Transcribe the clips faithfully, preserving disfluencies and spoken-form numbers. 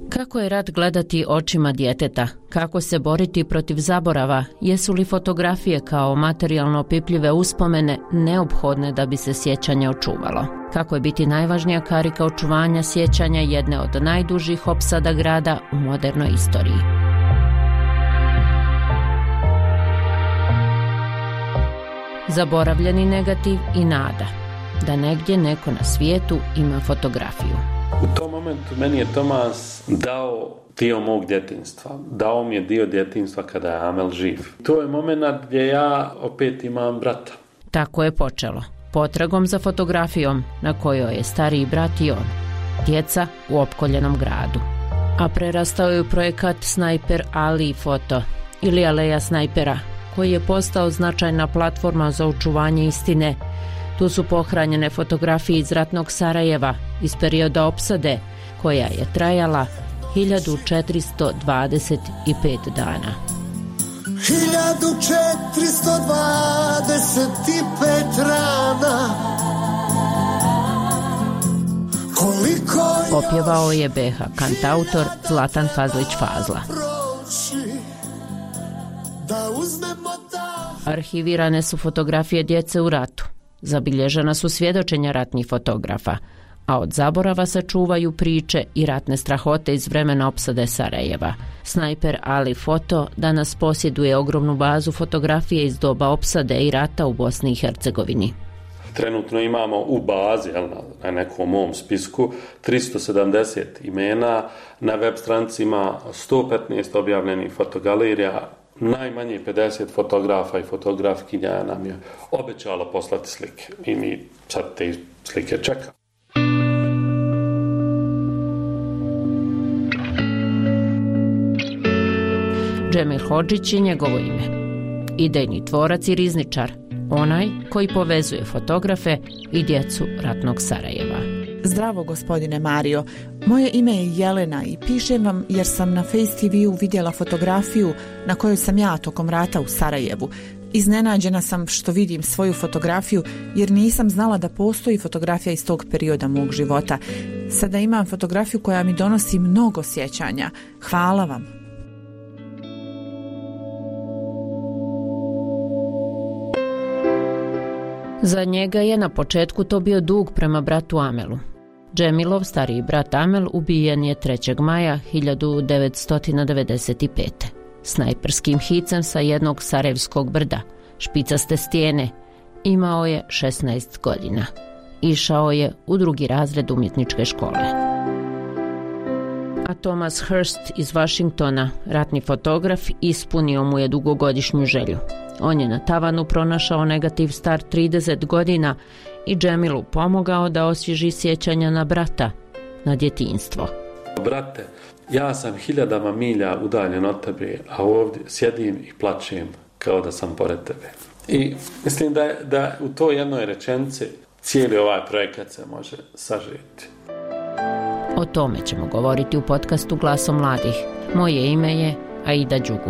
Kako je rat gledati očima djeteta? Kako se boriti protiv zaborava? Jesu li fotografije kao materijalno opipljive uspomene neophodne da bi se sjećanje očuvalo? Kako je biti najvažnija karika očuvanja sjećanja jedne od najdužih opsada grada u modernoj istoriji? Zaboravljeni negativ i nada da negdje neko na svijetu ima fotografiju. U tom momentu meni je Tomas dao dio mog djetinjstva. Dao mi je dio djetinjstva kada je Amel živ. To je moment gdje ja opet imam brata. Tako je počelo. Potragom za fotografijom na kojoj je stariji brat i on. Djeca u opkoljenom gradu. A prerastao je u projekat Snajper Ali foto ili Aleja snajpera, koji je postao značajna platforma za očuvanje istine. Tu su pohranjene fotografije iz ratnog Sarajeva iz perioda opsade, koja je trajala hiljadu četiristo dvadeset pet dana. hiljadu četiristo dvadeset pet rana. Koliko Opjevao je B H kantautor Zlatan Fazlić Fazla. Arhivirane su fotografije djece u ratu. Zabilježena su svjedočenja ratnih fotografa, a od zaborava se čuvaju priče i ratne strahote iz vremena opsade Sarajeva. Snajper Ali foto danas posjeduje ogromnu bazu fotografije iz doba opsade i rata u Bosni i Hercegovini. Trenutno imamo u bazi, jel, na nekom mom spisku, tristo sedamdeset imena, na web stranici ima sto petnaest objavljenih fotogalerija, najmanje pedeset fotografa i fotografkinja nam je obećalo poslati slike i mi sad te slike čekamo. Džemil Hodžić je njegovo ime. Idejni tvorac i rizničar, onaj koji povezuje fotografe i djecu ratnog Sarajeva. Zdravo, gospodine Mario. Moje ime je Jelena i pišem vam jer sam na Face T V-u vidjela fotografiju na kojoj sam ja tokom rata u Sarajevu. Iznenađena sam što vidim svoju fotografiju jer nisam znala da postoji fotografija iz tog perioda mog života. Sada imam fotografiju koja mi donosi mnogo sjećanja. Hvala vam. Za njega je na početku to bio dug prema bratu Amelu. Džemilov stariji brat Amel ubijen je trećeg maja hiljadu devetsto devedeset pete. Snajperskim hicem sa jednog sarajevskog brda, špicaste stijene. Imao je šesnaest godina. Išao je u drugi razred umjetničke škole. A Thomas Hurst iz Washingtona, ratni fotograf, ispunio mu je dugogodišnju želju. On je na tavanu pronašao negativ star trideset godina i Džemilu pomogao da osvježi sjećanja na brata, na djetinjstvo. Brate, ja sam hiljadama milja udaljen od tebe, a ovdje sjedim i plačem kao da sam pored tebe. I mislim da, da u toj jednoj rečenici cijeli ovaj projekat se može sažeti. O tome ćemo govoriti u podcastu Glasom mladih. Moje ime je Aida Đugum.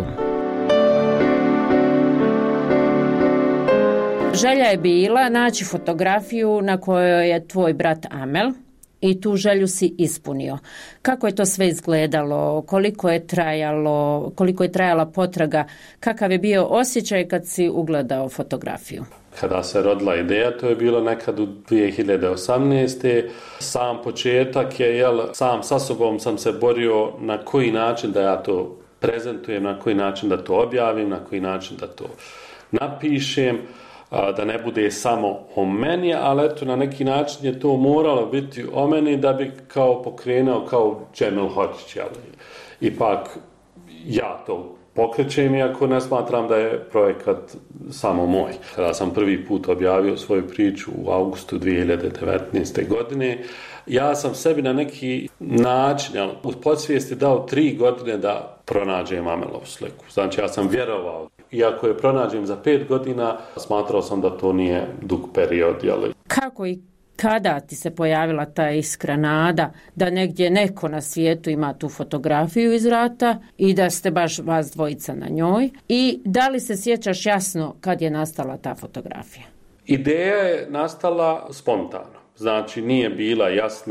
Želja je bila naći fotografiju na kojoj je tvoj brat Amel i tu želju si ispunio. Kako je to sve izgledalo, koliko je trajalo, koliko je trajala potraga, kakav je bio osjećaj kad si ugledao fotografiju? Kada se rodila ideja, to je bilo nekad u dvije hiljade osamnaeste. Sam početak je, jel, sam sa sobom sam se borio na koji način da ja to prezentujem, na koji način da to objavim, na koji način da to napišem, da ne bude samo o meni, ali eto, na neki način je to moralo biti o meni da bi kao pokrenuo kao Džemil Hodžić, jel? Ipak ja to pokrećem, iako ne smatram da je projekat samo moj. Kada sam prvi put objavio svoju priču u augustu dvije hiljade devetnaeste. godine, ja sam sebi na neki način, jel, u podsvijesti dao tri godine da pronađem Amelovu sliku. Znači, ja sam vjerovao. Iako je pronađem za pet godina, smatrao sam da to nije dug period. Jel? Kako i kada ti se pojavila ta iskra nada da negdje neko na svijetu ima tu fotografiju iz rata i da ste baš vas dvojica na njoj? I da li se sjećaš jasno kad je nastala ta fotografija? Ideja je nastala spontano. Znači, nije bila jasna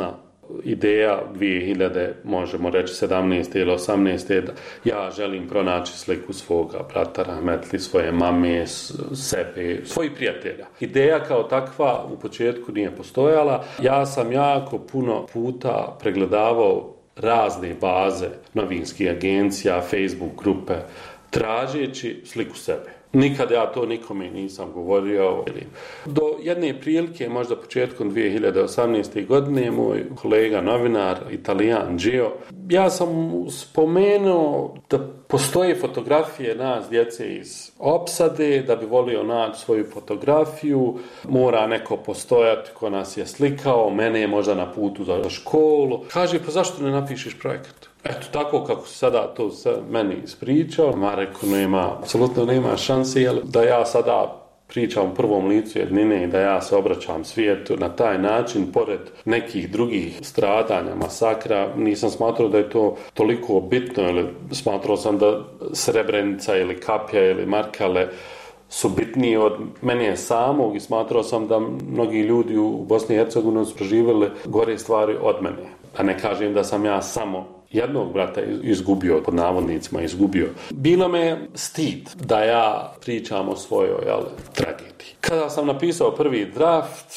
ideja dvije hiljade, možemo reći sedamnaeste ili osamnaeste da ja želim pronaći sliku svoga brata rahmetli, svoje mame, sebe, svojih prijatelja. Ideja kao takva u početku nije postojala. Ja sam jako puno puta pregledavao razne baze novinskih agencija, Facebook grupe, tražeći sliku sebe. Nikad ja to nikome nisam govorio. Do jedne prilike, možda početkom dvije hiljade osamnaeste. godine, moj kolega novinar, Italijan Gio, ja sam spomenuo da postoje fotografije nas, djece iz opsade, da bi volio naći svoju fotografiju, mora neko postojati ko nas je slikao, mene je možda na putu za školu. Kaže, pa zašto ne napišeš projekat? Eto, tako kako se sada to meni ispričao, ma rekao, nema, apsolutno nema šanse, jel, da ja sada pričam u prvom licu jednine i da ja se obraćam svijetu na taj način, pored nekih drugih stradanja, masakra, nisam smatrao da je to toliko bitno, ili smatrao sam da Srebrenica ili Kapja ili Markale su bitniji od mene samog i smatrao sam da mnogi ljudi u Bosni i Hercegovini su proživjeli gore stvari od mene. A ne kažem da sam ja samo jednog brata izgubio, pod navodnicima izgubio. Bilo me stid da ja pričam o svojoj jel, tragediji. Kada sam napisao prvi draft,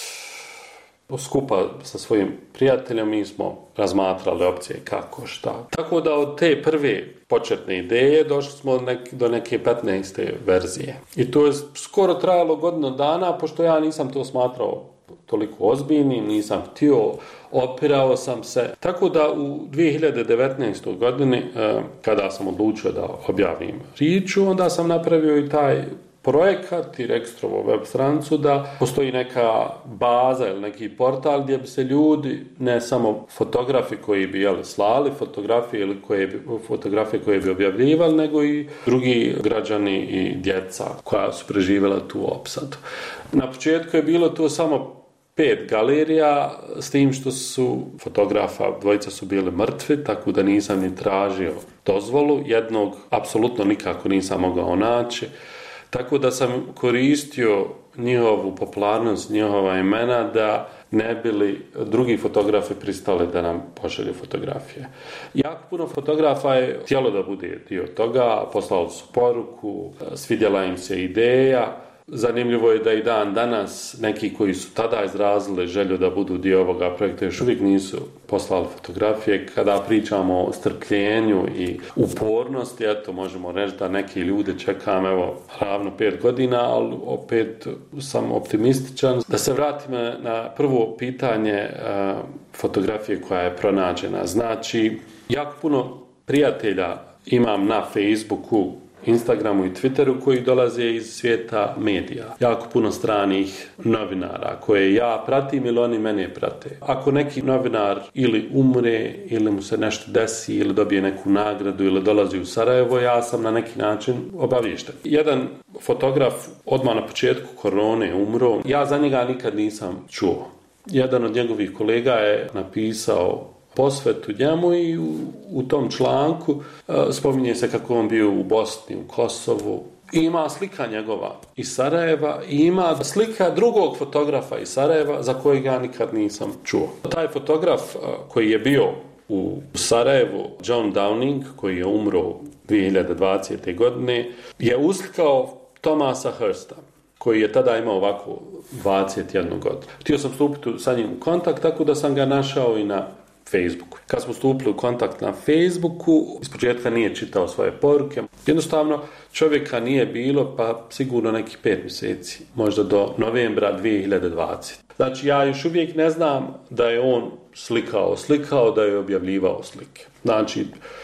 skupa sa svojim prijateljem, mi smo razmatrali opcije kako, šta. Tako da od te prve početne ideje došli smo nek, do neke petnaeste verzije. I to je skoro trajalo godinu dana, pošto ja nisam to smatrao toliko ozbiljnim, nisam htio, opirao sam se. Tako da u dvije hiljade devetnaestoj. godini, kada sam odlučio da objavim priču, onda sam napravio i taj projekat i registrovo web stranicu da postoji neka baza ili neki portal gdje bi se ljudi, ne samo fotografi koji bi jeli, slali fotografije ili koje bi, fotografije koje bi objavljivali, nego i drugi građani i djeca koja su preživjela tu opsadu. Na početku je bilo to samo pet galerija, s tim što su fotografa, dvojica su bili mrtvi, tako da nisam ni tražio dozvolu, jednog apsolutno nikako nisam mogao naći. Tako da sam koristio njihovu popularnost, njihova imena da ne bili drugi fotografi pristali da nam pošalju fotografije. Jako puno fotografa je htjelo da bude dio toga, poslali su poruku, svidjela im se ideja. Zanimljivo je da i dan danas neki koji su tada izrazili želju da budu dio ovoga projekta još uvijek nisu poslali fotografije. Kada pričamo o strpljenju i upornosti, eto možemo reći da neki ljudi čekam evo ravno pet godina, ali opet sam optimističan. Da se vratim na prvo pitanje uh, fotografije koja je pronađena. Znači, jako puno prijatelja imam na Facebooku, Instagramu i Twitteru koji dolaze iz svijeta medija. Jako puno stranih novinara koje ja pratim ili oni mene prate. Ako neki novinar ili umre ili mu se nešto desi ili dobije neku nagradu ili dolazi u Sarajevo, ja sam na neki način obaviješten. Jedan fotograf odmah na početku korone umro. Ja za njega nikad nisam čuo. Jedan od njegovih kolega je napisao posvetu njemu i u, u tom članku uh, spominje se kako on bio u Bosni, u Kosovu. I ima slika njegova iz Sarajeva i ima slika drugog fotografa iz Sarajeva za kojeg ja nikad nisam čuo. Taj fotograf uh, koji je bio u Sarajevu, John Downing, koji je umro dvije hiljade dvadesete. godine, je uslikao Thomasa Hursta, koji je tada imao ovako dvadeset jednu godinu. Htio sam stupiti sa njim u kontakt, tako da sam ga našao i na Facebooku. Kad smo stupili u kontakt na Facebooku, ispočetka nije čitao svoje poruke. Jednostavno, čovjeka nije bilo, pa sigurno nekih pet mjeseci, možda do novembra dvije hiljade dvadesete. Znači, ja još uvijek ne znam da je on slikao, slikao, da je objavljivao slike. Znači,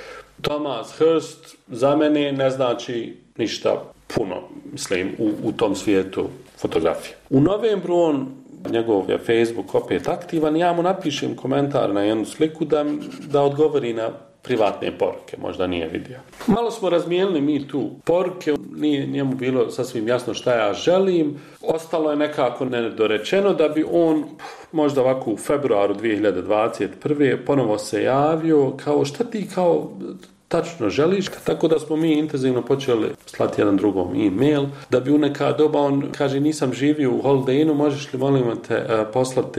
Thomas Hurst za mene ne znači ništa puno, mislim, u, u tom svijetu fotografije. U novembru on, njegov je Facebook opet aktivan, ja mu napišem komentar na jednu sliku da, da odgovori na privatne poruke, možda nije vidio. Malo smo razmijenili mi tu poruke, nije njemu bilo sasvim jasno šta ja želim, ostalo je nekako nedorečeno da bi on možda ovako u februaru dvije hiljade dvadeset prve. ponovo se javio kao šta ti kao tačno želiš, tako da smo mi intenzivno počeli slati jedan drugom e-mail, da bi u neka doba on kaže nisam živio u Holiday Innu, možeš li molim te poslati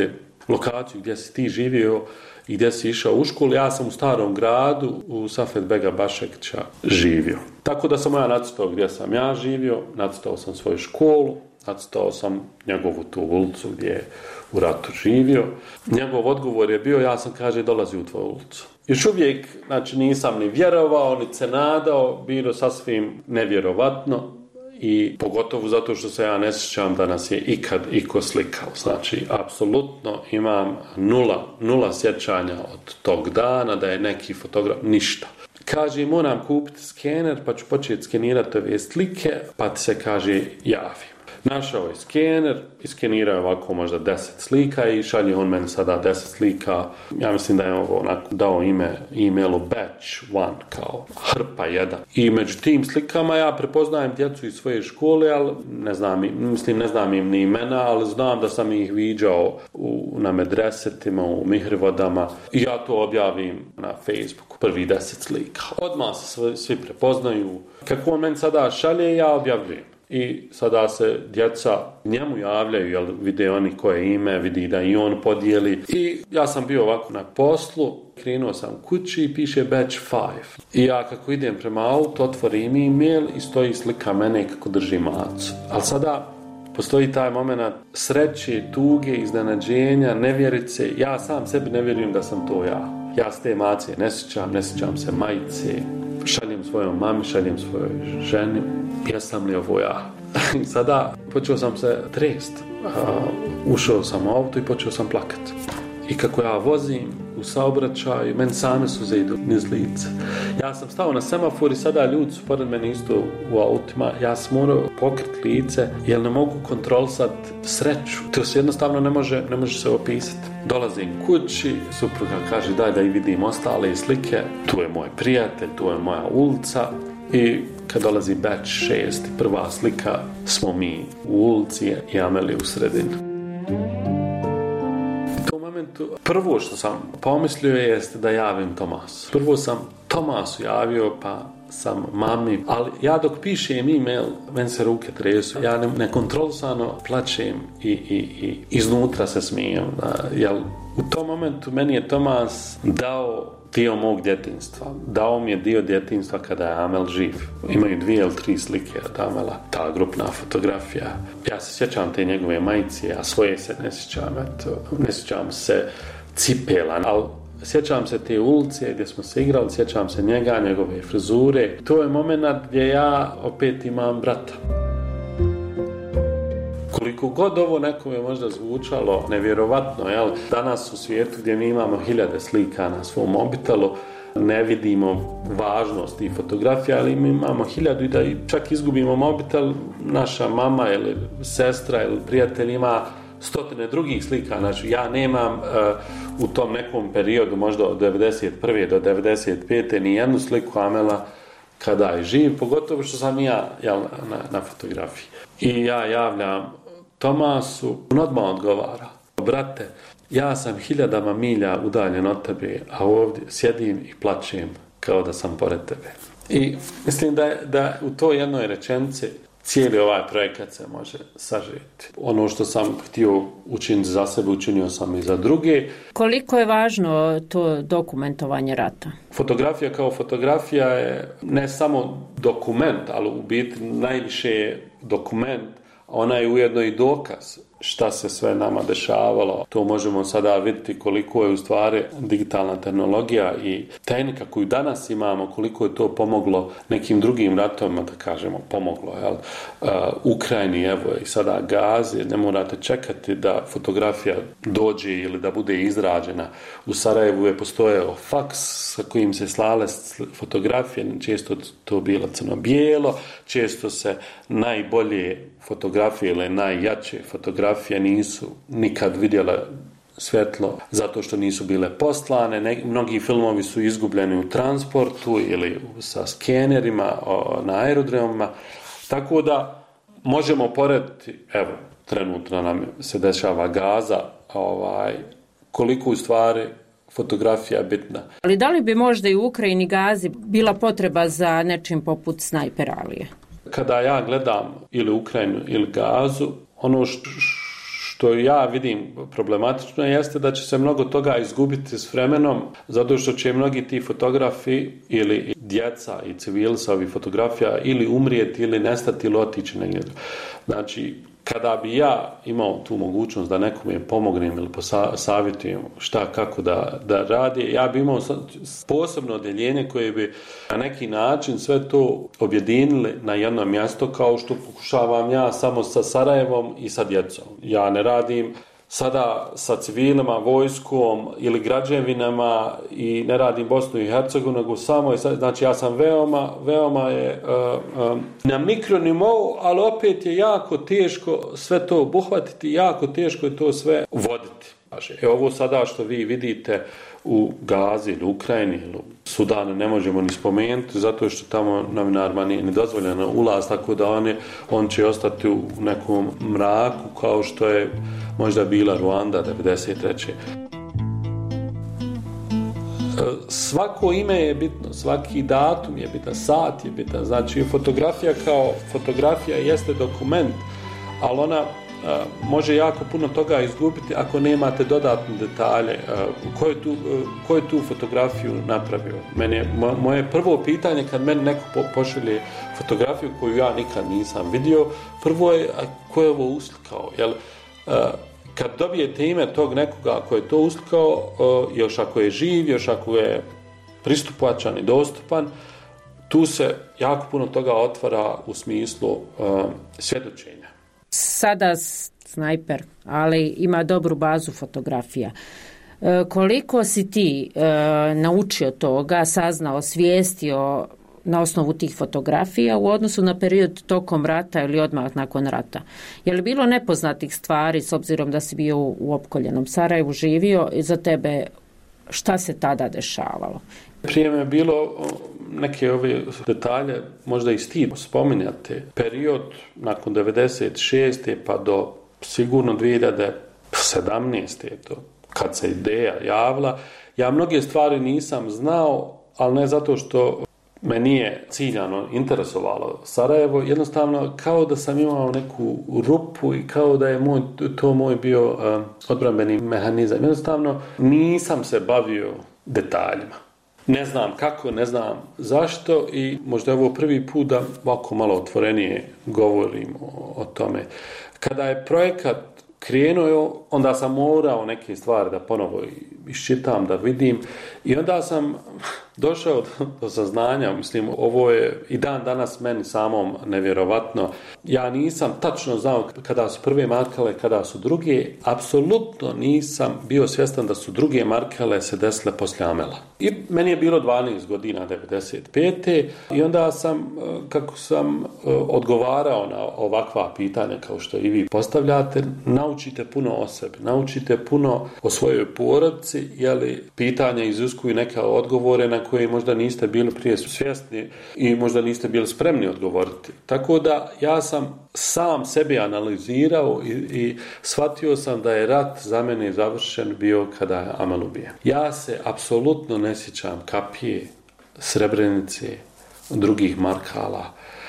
lokaciju gdje si ti živio i gdje si išao u školu. Ja sam u Starom gradu u Safet Bega Bašekća živio. Tako da sam ja nacrtao gdje sam ja živio, nacrtao sam svoju školu, nacrtao sam njegovu tu ulicu gdje je u ratu živio. Njegov odgovor je bio, ja sam, kaže, dolazi u tvoju ulicu. Još uvijek, znači, nisam ni vjerovao, ni se nadao, bilo sasvim nevjerovatno i pogotovo zato što se ja ne sjećam da nas je ikad iko slikao. Znači, apsolutno imam nula, nula sjećanja od tog dana da je neki fotograf, ništa. Kaže, moram kupiti skener, pa ću početi skenirati ove slike, pa ti se, kaže, javim. Našao je skener, iskenirao ovako možda deset slika i šalje on meni sada deset slika. Ja mislim da je ovo onako dao ime e-mailu batch one, kao hrpa jedan. I među tim slikama ja prepoznajem djecu iz svoje škole, ali ne znam, mislim ne znam im ni imena, ali znam da sam ih viđao u, na medresetima, u mihrivodama i ja to objavim na Facebooku, prvi deset slika. Odmah se svi, svi prepoznaju. Kako on meni sada šalje, ja objavljujem. I sada se djeca njemu javljaju, jel vide oni koje ime, vidi da i on podijeli. I ja sam bio ovako na poslu, krenuo sam kući i piše batch five. I ja kako idem prema autu, otvorim e-mail i stoji slika mene kako drži macu. Ali sada postoji taj moment sreće, tuge, iznenađenja, nevjerice. Ja sam sebi ne vjerujem da sam to ja. Ja s te mace ne sjećam, ne sjećam se majice. Šaljem svojom mami, šaljem svojoj ženi. Jesam li ovo ja? Sada počeo sam se trest. Uh, ušao sam u auto i počeo sam plakat. I kako ja vozim u saobraćaju, meni same suze idu niz lice. Ja sam stao na semafor i sada ljudi su pored mene isto u autima. Ja sam morao pokriti lice jer ne mogu kontrolisati sreću. To se jednostavno ne može, ne može se opisati. Dolazim kući, supruga kaže daj da i vidim ostale slike. Tu je moj prijatelj, tu je moja ulica. I kad dolazi batch šest, prva slika, smo mi u ulici i Amelija u sredini. U tom momentu, prvo što sam pomislio jeste da javim Tomasu. Prvo sam Tomasu javio, pa sam mami, ali ja dok pišem e-mail, meni se ruke tresu, ja ne, nekontrolisano plačem i, i, i iznutra se smijem. Jel, u tom momentu meni je Tomas dao dio mog djetinjstva. Dao mi je dio djetinjstva kada je Amel živ. Imaju dvije ili tri slike od Amela, ta grupna fotografija. Ja se sjećam te njegove majice, a svoje se ne sjećam, eto, ne sjećam se cipela, ali sjećam se te ulice gdje smo se igrali, sjećam se njega, njegove frizure. To je moment gdje ja opet imam brata. Koliko god ovo nekome možda zvučalo nevjerovatno, jel? Danas u svijetu gdje mi imamo hiljade slika na svom mobitelu, ne vidimo važnost i fotografija, ali mi imamo hiljadu i da čak izgubimo mobitel, naša mama ili sestra ili prijatelj ima stotine drugih slika. Znači, ja nemam uh, u tom nekom periodu, možda od devedeset prve do devedeset pete ni jednu sliku Amela kada je živ, pogotovo što sam ja jel, na, na fotografiji. I ja javljam Tomasu, on odmah odgovara, brate, ja sam hiljadama milja udaljen od tebe, a ovdje sjedim i plačem kao da sam pored tebe. I mislim da, da u toj jednoj rečenici cijeli ovaj projekat se može sažeti. Ono što sam htio učiniti za sebe, učinio sam i za druge. Koliko je važno to dokumentovanje rata? Fotografija kao fotografija je ne samo dokument, ali u biti najviše je dokument, ona je ujedno i dokaz šta se sve nama dešavalo. To možemo sada vidjeti koliko je u stvari digitalna tehnologija i tehnika koju danas imamo, koliko je to pomoglo nekim drugim ratovima, da kažemo, pomoglo. Jel? Uh, Ukrajini, evo i sada Gazi, ne morate čekati da fotografija dođe ili da bude izrađena. U Sarajevu je postojao faks sa kojim se slale fotografije, često to bilo crno-bijelo, često se najbolje fotografije ili najjače fotografije nisu nikad vidjele svjetlo zato što nisu bile poslane. Ne, mnogi filmovi su izgubljeni u transportu ili sa skenerima o, na aerodromima. Tako da možemo porediti, evo, trenutno nam se dešava Gaza, ovaj, koliko u stvari fotografija bitna. Ali da li bi možda i u Ukrajini Gazi bila potreba za nečim poput Snajper Alije? Kada ja gledam ili Ukrajinu ili Gazu, ono što što ja vidim problematično jeste da će se mnogo toga izgubiti s vremenom, zato što će mnogi ti fotografi ili djeca i civili sa ovih fotografija ili umrijeti ili nestati ili otići negdje. Znači, kada bi ja imao tu mogućnost da nekome pomognem ili savjetujem šta, kako da, da radi, ja bi imao posebno odjeljenje koje bi na neki način sve to objedinili na jedno mjesto, kao što pokušavam ja samo sa Sarajevom i sa djecom. Ja ne radim sada sa civilima, vojskom ili građevinama i ne radim Bosnu i Hercegovinu, nego samo, znači ja sam veoma, veoma je uh, um, na mikronivou, ali opet je jako teško sve to obuhvatiti, jako teško je to sve voditi. E ovo sada što vi vidite u Gazi ili Ukrajini ili Sudanu ne možemo ni spomenuti, zato što tamo novinarima nije ni dozvoljeno ulaz, tako da on, je, on će ostati u nekom mraku kao što je možda bila Ruanda devedeset treće Svako ime je bitno, svaki datum je bitan, sat je bitan, znači fotografija kao fotografija jeste dokument, ali ona Uh, može jako puno toga izgubiti ako nemate dodatne detalje. Uh, ko, je tu, uh, ko je tu fotografiju napravio? Meni je, mo, moje prvo pitanje kad meni neko po, pošalje fotografiju koju ja nikad nisam vidio, prvo je a, ko je ovo uslikao? Jel, uh, kad dobijete ime tog nekoga ko je to uslikao, uh, još ako je živ, još ako je pristupačan i dostupan, tu se jako puno toga otvara u smislu uh, svjedočenja. Sada snajper, ali ima dobru bazu fotografija. E, koliko si ti e, naučio toga, saznao, svijestio na osnovu tih fotografija u odnosu na period tokom rata ili odmah nakon rata? Je li bilo nepoznatih stvari s obzirom da si bio u opkoljenom Sarajevu, živio i za tebe šta se tada dešavalo? Prije me je bilo neke ove detalje, možda i stid spominjate. Period nakon devedeset šeste pa do sigurno dvije hiljade sedamnaeste to, kad se ideja javila, ja mnoge stvari nisam znao, ali ne zato što me nije ciljano interesovalo Sarajevo, jednostavno kao da sam imao neku rupu i kao da je moj, to moj bio uh, odbrambeni mehanizam. Jednostavno nisam se bavio detaljima. Ne znam kako, ne znam zašto i možda je ovo prvi put da ovako malo otvorenije govorim o, o tome. Kada je projekat krenuo, onda sam morao neke stvari da ponovo iščitam, da vidim i onda sam došao do, do saznanja, mislim, ovo je i dan danas meni samom nevjerovatno. Ja nisam tačno znao kada su prve markale, kada su druge, apsolutno nisam bio svjestan da su druge markale se desile poslije Amela. I meni je bilo dvanaest godina, devedeset pete i onda sam, kako sam odgovarao na ovakva pitanja kao što i vi postavljate, naučite puno o sebi, naučite puno o svojoj porodici, jeli pitanja iziskuju neke odgovore na koje možda niste bili prije svjesni i možda niste bili spremni odgovoriti. Tako da ja sam sam sebi analizirao i, i shvatio sam da je rat za mene završen bio kada je Amel ubijen. Ja se apsolutno ne sjećam Kapije, Srebrenice, drugih markala.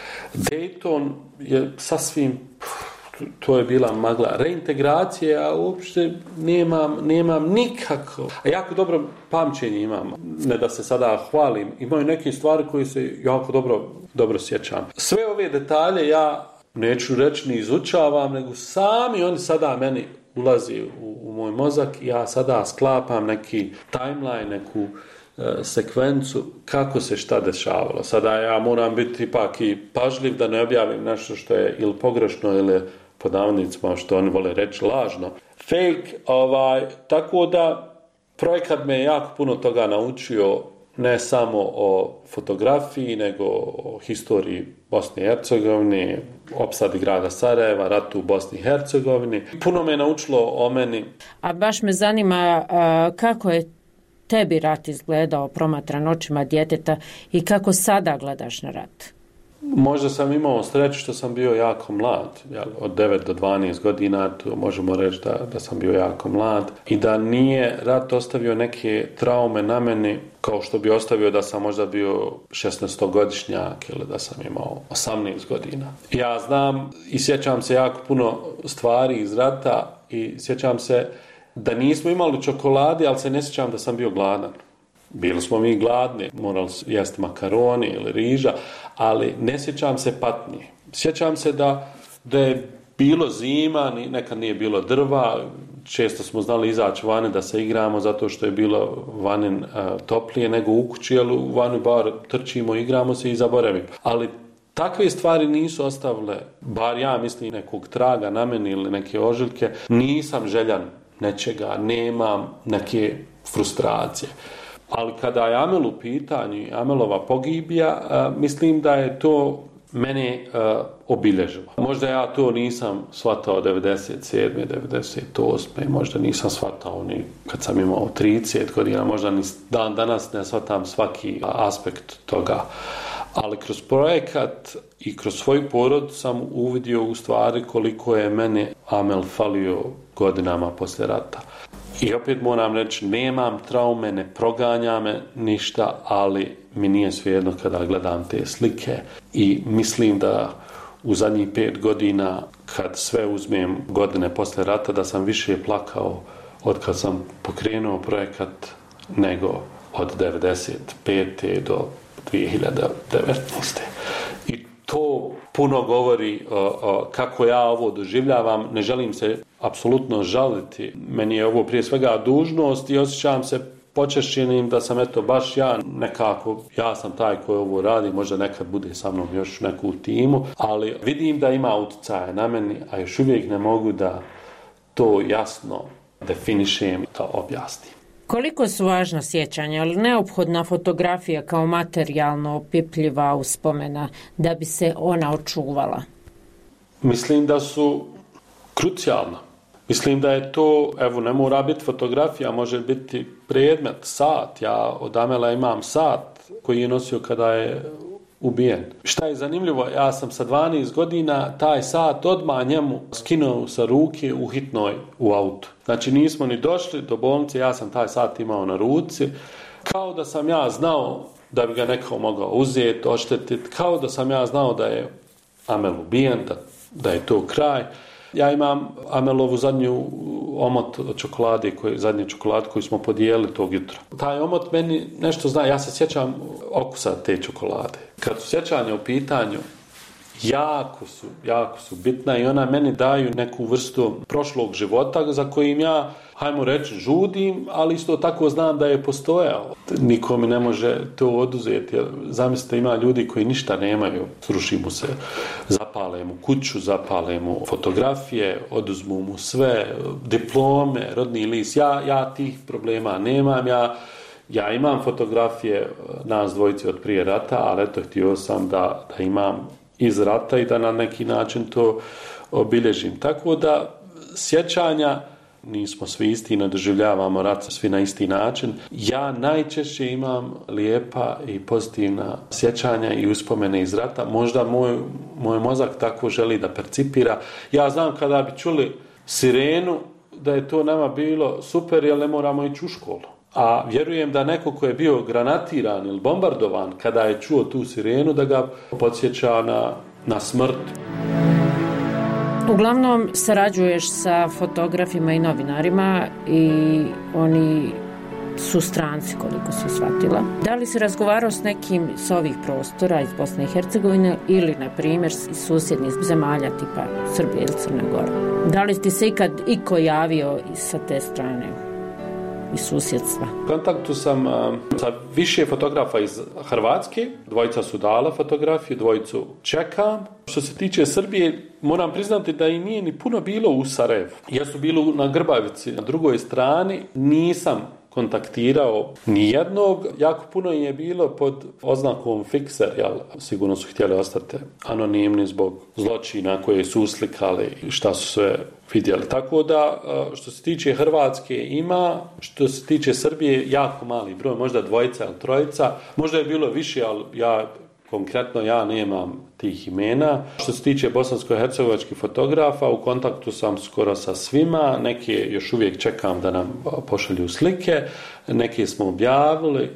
Dayton je sasvim, to je bila magla. Reintegracije, a uopšte nemam, nemam nikako. A jako dobro pamćenje imam. Ne da se sada hvalim. Imaju neke stvari koje se jako dobro, dobro sjećam. Sve ove detalje ja neću reći ni izučavam, nego sami oni sada meni ulazi u, u moj mozak i ja sada sklapam neki timeline, neku uh, sekvencu kako se šta dešavalo. Sada ja moram biti ipak i pažljiv da ne objavim nešto što je ili pogrešno ili pod navodnicima što oni vole reći lažno. Fake, ovaj, tako da projekat me jako puno toga naučio, ne samo o fotografiji, nego o historiji Bosne i Hercegovine, opsadi grada Sarajeva, ratu u Bosni i Hercegovini. Puno me naučilo o meni. A baš me zanima a, kako je tebi rat izgledao promatran očima djeteta i kako sada gledaš na rat? Možda sam imao sreću što sam bio jako mlad, jel, od devet do dvanaest godina, to možemo reći da, da sam bio jako mlad i da nije rat ostavio neke traume na meni kao što bi ostavio da sam možda bio šesnaestogodišnjak ili da sam imao osamnaest godina. Ja znam i sjećam se jako puno stvari iz rata i sjećam se da nismo imali čokolade, ali se ne sjećam da sam bio gladan. Bili smo mi gladni, morali jesti makaroni ili riža, ali ne sjećam se patnje. Sjećam se da, da je bilo zima, nekad nije bilo drva, često smo znali izaći vani da se igramo zato što je bilo vani uh, toplije nego u kući, ali u vani bar trčimo, igramo se i zaboravimo. Ali takve stvari nisu ostavile, bar ja mislim, nekog traga na meni ili neke ožiljke. Nisam željan nečega, nemam neke frustracije. Ali kada je Amel u pitanju, Amelova pogibija, uh, mislim da je to mene uh, obilježilo. Možda ja to nisam shvatao devedeset sedme, devedeset osme, možda nisam shvatao ni kad sam imao trideset godina, možda ni dan danas ne shvatam svaki aspekt toga. Ali kroz projekat i kroz svoju porod sam uvidio u stvari koliko je mene Amel falio godinama poslije rata. I opet moram reći, nemam traume, ne proganja me ništa, ali mi nije svejedno kada gledam te slike i mislim da u zadnjih pet godina, kad sve uzmem godine poslije rata, da sam više plakao od kad sam pokrenuo projekat nego od devedeset pete do dvije hiljade devetnaeste. I to puno govori o, o, kako ja ovo doživljavam. Ne želim se apsolutno žaliti. Meni je ovo prije svega dužnost i osjećam se počešćenim da sam eto baš ja nekako, ja sam taj koji ovo radi, možda nekad bude sa mnom još neku timu, ali vidim da ima utjecaja na meni, a još uvijek ne mogu da to jasno definišem i to objasnim. Koliko su važna sjećanja, ali neophodna fotografija kao materijalno opipljiva uspomena da bi se ona očuvala? Mislim da su krucijalna. Mislim da je to, evo, ne mora biti fotografija, može biti predmet, sat. Ja od Amela imam sat koji je nosio kada je ubijen. Šta je zanimljivo, ja sam sa dvanaest godina taj sat odmah njemu skinuo sa ruke u hitnoj u autu. Znači nismo ni došli do bolnice, ja sam taj sat imao na ruci, kao da sam ja znao da bi ga neko mogao uzeti, oštetiti, kao da sam ja znao da je Amel ubijen, da, da je to kraj. Ja imam Amelovu zadnju omot od čokolade, koji, zadnji čokolad koji smo podijelili tog jutra. Taj omot meni nešto zna, ja se sjećam okusa te čokolade. Kad su sjećanja u pitanju, jako su, jako su bitna i ona meni daju neku vrstu prošlog života za kojim ja, hajmo reći, žudim, ali isto tako znam da je postojao. Niko mi ne može to oduzeti. Zamislite, ima ljudi koji ništa nemaju, sruši mu se, zapale mu kuću, zapale mu fotografije, oduzmu mu sve, diplome, rodni list. Ja, ja tih problema nemam, ja Ja imam fotografije nas dvojice od prije rata, ali eto, htio sam da, da imam iz rata i da na neki način to obilježim. Tako da sjećanja, nismo svi isti, ne doživljavamo rat svi na isti način. Ja najčešće imam lijepa i pozitivna sjećanja i uspomene iz rata. Možda moj, moj mozak tako želi da percipira. Ja znam kada bi čuli sirenu da je to nama bilo super, jer ne moramo ići u školu. A vjerujem da neko ko je bio granatiran ili bombardovan, kada je čuo tu sirenu, da ga podsjeća na, na smrt. Uglavnom sarađuješ sa fotografima i novinarima i oni su stranci, koliko su shvatila. Da li si razgovarao s nekim s ovih prostora iz Bosne i Hercegovine ili, na primjer, iz susjednih zemalja tipa Srbije ili Crne Gore? Da li ti se ikad iko javio sa te strane? I susjedstva. U kontaktu sam uh, sa više fotografa iz Hrvatske, dvojica su dala fotografiju, dvojicu čekam. Što se tiče Srbije, moram priznati da i nije ni puno bilo u Sarajevu. Ja su bili na Grbavici, na drugoj strani, nisam kontaktirao nijednog. Jako puno je bilo pod oznakom fikser, jel, sigurno su htjeli ostati anonimni zbog zločina koje su uslikali i šta su sve vidjeli. Tako da, što se tiče Hrvatske ima, što se tiče Srbije, jako mali broj, možda dvojica ili trojica, možda je bilo više, ali ja konkretno ja nemam tih imena. Što se tiče bosansko-hercegovačkih fotografa, u kontaktu sam skoro sa svima, neke još uvijek čekam da nam pošalju slike, neke smo objavili.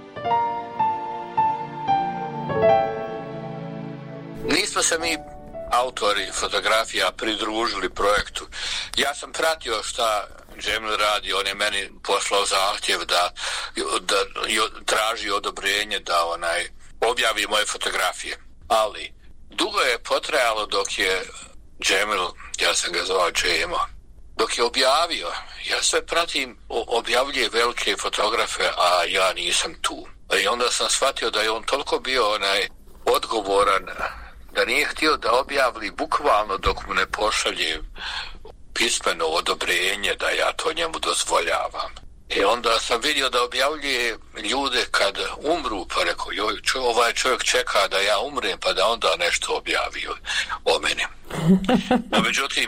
Nismo se mi autori fotografija pridružili projektu. Ja sam pratio šta Džemil radi, on je meni poslao zahtjev da, da traži odobrenje da onaj objavi moje fotografije. Ali dugo je potrajalo dok je Džemil, ja sam ga zvao Džemo, dok je objavio, ja sve pratim, objavljuje velike fotografe, a ja nisam tu. I onda sam shvatio da je on toliko bio onaj odgovoran, da nije htio da objavili bukvalno dok mu ne pošalje pismeno odobrenje da ja to njemu dozvoljavam. I onda sam vidio da objavljuje ljude kad umru, pa rekao, joj, čo, ovaj čovjek čeka da ja umrem, pa da onda nešto objavi o meni. No međutim,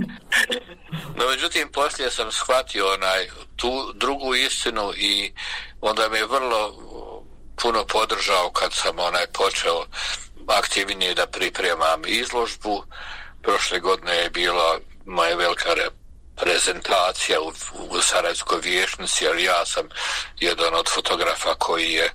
no međutim, poslije sam shvatio onaj, tu drugu istinu i onda me je vrlo puno podržao kad sam onaj počeo aktivnije da pripremam izložbu. Prošle godine je bila moja velika prezentacija u, u Sarajevskoj vijećnici, jer ja sam jedan od fotografa koji je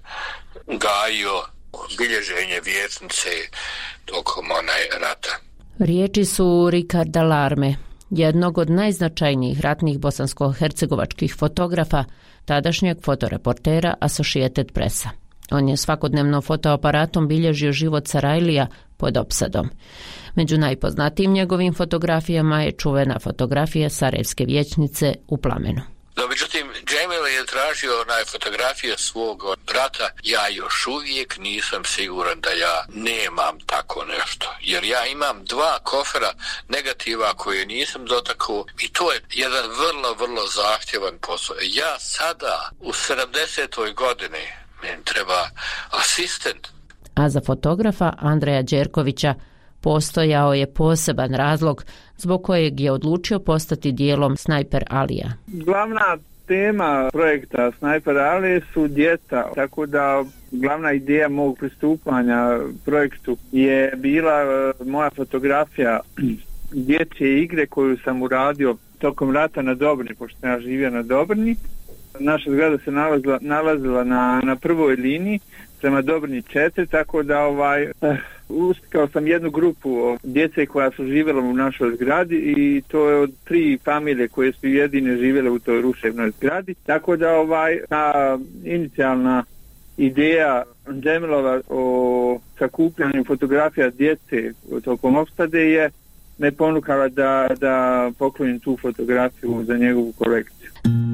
gajio bilježenje vijećnice tokom onaj rata. Riječi su Ricarda Larme, jednog od najznačajnijih ratnih bosansko-hercegovačkih fotografa, tadašnjeg fotoreportera Associated Pressa. On je svakodnevno fotoaparatom bilježio život Sarajlija pod opsadom. Među najpoznatijim njegovim fotografijama je čuvena fotografija Sarajevske vijećnice u plamenu. No, međutim, Džemil je tražio onaj fotografije svog brata. Ja još uvijek nisam siguran da ja nemam tako nešto. Jer ja imam dva kofera negativa koje nisam dotakao i to je jedan vrlo, vrlo zahtjevan posao. Ja sada u sedamdesetoj godini meni treba asistent. A za fotografa Andreja Đerkovića postojao je poseban razlog zbog kojeg je odlučio postati dijelom Snajper Alija. Glavna tema projekta Snajper Ali su djeca, tako da glavna ideja mog pristupanja projektu je bila moja fotografija dječje igre koju sam uradio tokom rata na Dobrni, pošto sam ja živio na Dobrni. Naša zgrada se nalazila, nalazila na, na prvoj liniji prema Dobrni četiri, tako da ovaj, eh, uskao sam jednu grupu djece koja su živjela u našoj zgradi i to je od tri familije koje su jedine živjele u toj ruševnoj zgradi. Tako da ovaj, ta inicijalna ideja Džemilova o sakupljanju fotografija djece tokom opsade je me ponukala da, da poklonim tu fotografiju za njegovu kolekciju.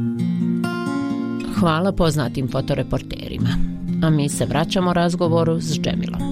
Hvala poznatim fotoreporterima. A mi se vraćamo razgovoru s Džemilom.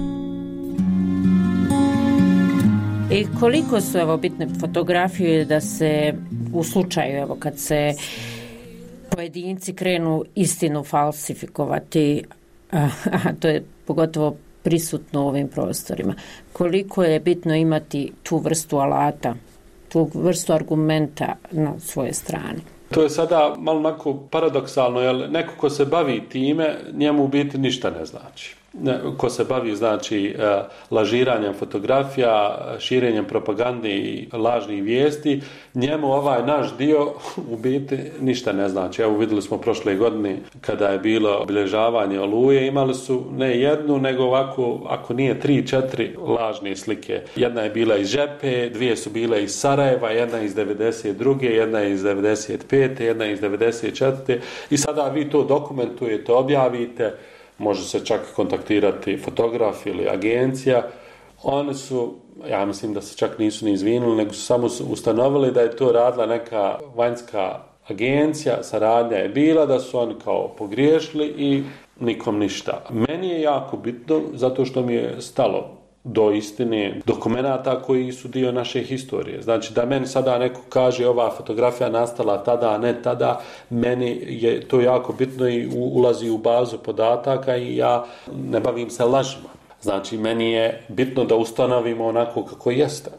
I koliko su evo bitne fotografije da se u slučaju evo kad se pojedinci krenu istinu falsifikovati, a, a to je pogotovo prisutno u ovim prostorima. Koliko je bitno imati tu vrstu alata, tu vrstu argumenta na svoje strane? To je sada malo onako paradoksalno, jer neko ko se bavi time, njemu u biti ništa ne znači. Ko se bavi, znači, lažiranjem fotografija, širenjem propagande i lažnih vijesti, njemu ovaj naš dio u biti ništa ne znači. Evo vidjeli smo prošle godine kada je bilo obilježavanje Oluje, imali su ne jednu, nego ovako, ako nije tri, četiri lažne slike. Jedna je bila iz Žepe, dvije su bile iz Sarajeva, jedna iz devedeset druge, jedna iz devedeset pete, jedna iz devedeset četvrte i sada vi to dokumentujete, objavite. Može se čak kontaktirati fotograf ili agencija. Oni su, ja mislim da se čak nisu ni izvinuli, nego su samo ustanovili da je to radila neka vanjska agencija, saradnja je bila, da su oni kao pogriješili i nikom ništa. Meni je jako bitno zato što mi je stalo do istine dokumenata koji su dio naše historije. Znači da meni sada neko kaže ova fotografija nastala tada, a ne tada, meni je to jako bitno i ulazi u bazu podataka i ja ne bavim se lažima. Znači meni je bitno da ustanovimo onako kako jeste.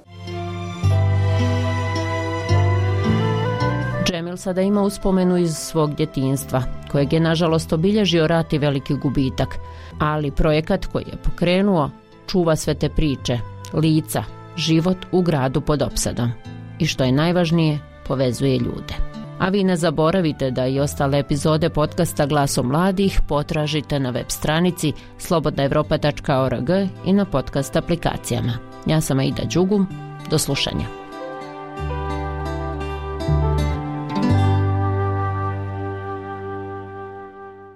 Džemil sada ima uspomenu iz svog djetinjstva, kojeg je nažalost obilježio rat i veliki gubitak, ali projekat koji je pokrenuo čuva sve te priče, lica, život u gradu pod opsadom. I što je najvažnije, povezuje ljude. A vi ne zaboravite da i ostale epizode podcasta Glasom mladih potražite na web stranici slobodna evropa tačka org i na podcast aplikacijama. Ja sam Aida Đugum, do slušanja.